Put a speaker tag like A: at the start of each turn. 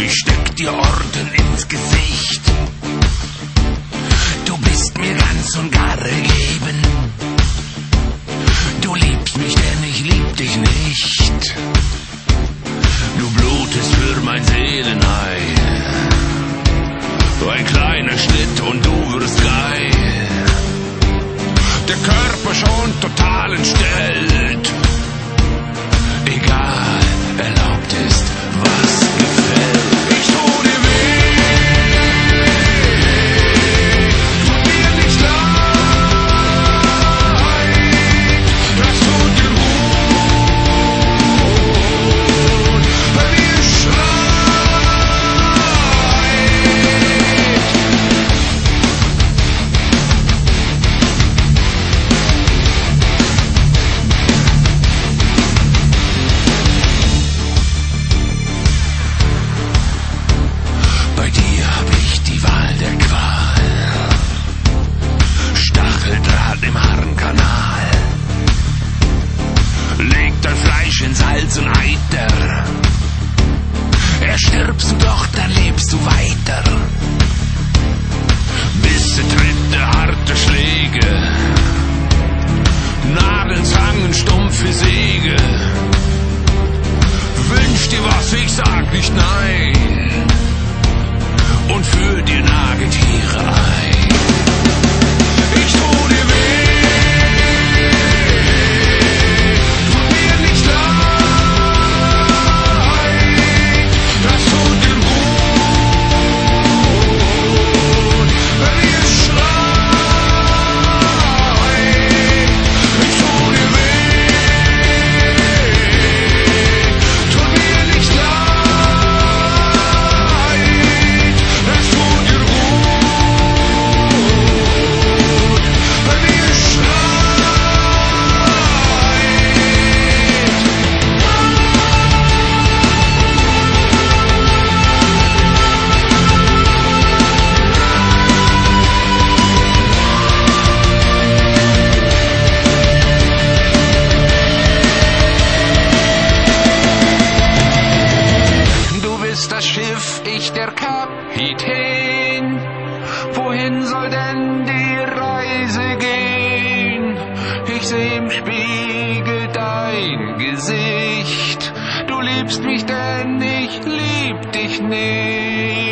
A: Ich steck dir Orden ins Gesicht. Du bist mir ganz und gar ergeben. Du liebst mich, denn ich lieb dich nicht. Du blutest für mein Seelenheil. Ein kleiner Schnitt und du wirst geil. Der Körper schon total entstellt. Egal, erlaubt ist, was gefällt. Ich tu dir weh, tut dir nicht leid, das tut dir gut, wenn ihr ins Hals und Eiter. Erstirbst du doch, dann lebst du weiter. Bisse, Tritte, harte Schläge, Nadeln, Zangen, stumpfe Säge. Wünsch dir was, ich sag nicht nein, und führ dir Nagetiere ein. Ich tu dir weh, das Schiff, ich der Kapitän. Wohin soll denn die Reise gehen? Ich seh im Spiegel dein Gesicht. Du liebst mich, denn ich lieb dich nicht.